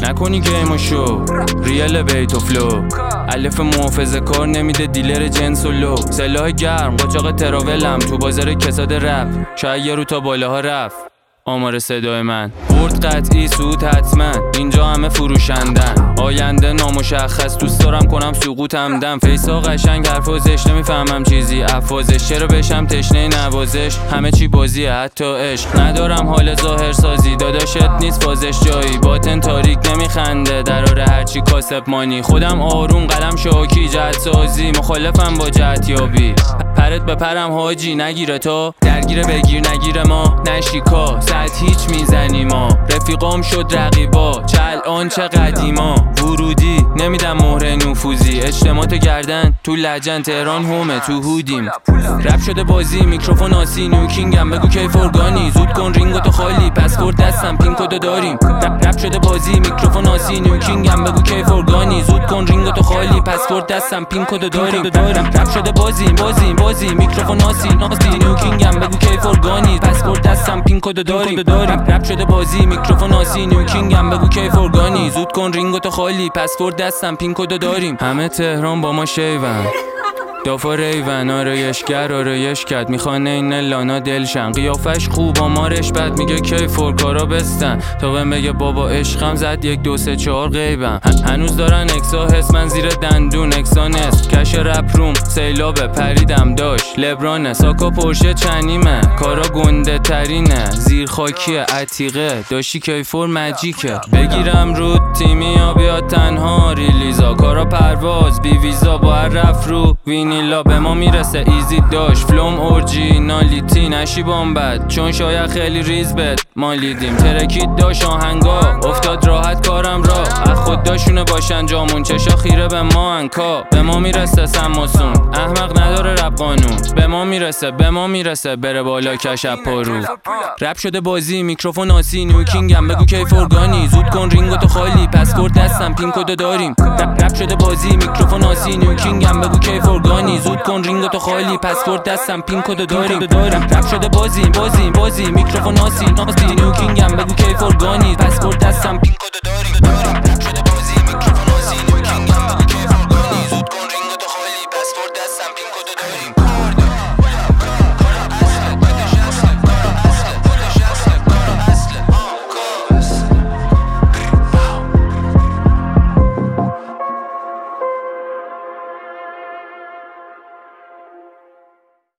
نکنی گیمو شو ریال بیت و فلو الف محافظه کار نمیده دیلر جنس و لو سلاح گرم قاچاق تراولم تو بازار کساد رپ شاید یه رو تا بالاها رفت آمار صدای من برد قطعی سود حتما اینجا همه فروشندن آینده نامشخص دوست دارم کنم سقوط همدم فیسا قشنگ حرفازش نمیفهمم چیزی افوازش چرا بشم تشنه نوازش همه چی بازیه حتی عشق ندارم حال ظاهر سازی داداشت نیست فازش جایی باطن تاریک نمیخنده دراره هرچی کاسب مانی خودم آروم قلم شاکی جهت سازی مخالفم با جهت یابی پرت بپرم حاجی نگیره تو درگیره بگیر نگیره ما نشیکا ساعت هیچ میزنی ما رفیقام شد رقیبا چه الان چه قدیما ورودی نمیدم مهره نفوذی اجتماعات گردن تو لجن تهران هومه تو هودیم رپ شده بازی میکروفون آسی نیوکینگم بگو کیف ارگانی زود کن رینگو تو خالی پسورد دستم پین کدو داریم رپ شده بازی میکروفون آسی نیوکینگم بگو کیف ارگانی زود کن رینگو تو خالی پسورد دستم پین کدو داریم رپ شده بازی میکروفون آسی نیوکینگم بگو کیف ارگانی پسورد دستم پین کدو داریم رپ شده بازی میکروفون آسی نیوکینگم بگو کیف ارگانی زود کن رینگو تو خالی پسورد دستم پین کدو داریم همه تهران با ما شیون دافا ریون آرایشگر آرایش کرد میخوانه این لانا دلشن قیافش خوب آمارش بد میگه کی فورکارا بستن تا بهم بگه بابا عشقم زد 1 2 3 4 غیبم هنوز دارن اکسا حس من زیر دندون اکسانست کش رپ روم سیلابه پریدم داشت لبرانه ساکا پورشه چنیمه کارا گنده ترینه زیر خاکیه عتیقه داشتی کیفور مجیکه بگیرم رو تیمی یا بیاد تنها ریلیزا کارا پرواز بی ویزا با هر رف رو وینیلا به ما میرسه ایزی داشت فلوم اورجینالیتی نشی بامبد چون شاید خیلی ریز بد ما لیدیم ترکید داشت آهنگا افتاد راحت کارم را از خود داشونه باشن جامون چشا خیره به ما انکا به ما میرسه سماسون احمق نداره رپ قانون به ما میرسه بره بالا کشپ پارو رپ شده بازی میکروفون آسی نیوکینگم بگو کیف ارگانی زود کن رینگو تو خالی پسورد دستم پین کدو داریم رپ شده بازی میکروفون آسی نیوکینگم بگو کیف ارگانی زود کن رینگو تو خالی پسورد دستم پین کدو داریم رپ شده بازی میکروفون آسی نیوکینگم بگو کیف ارگانی پسورد دستم پین کدو داریم رپ شده بازی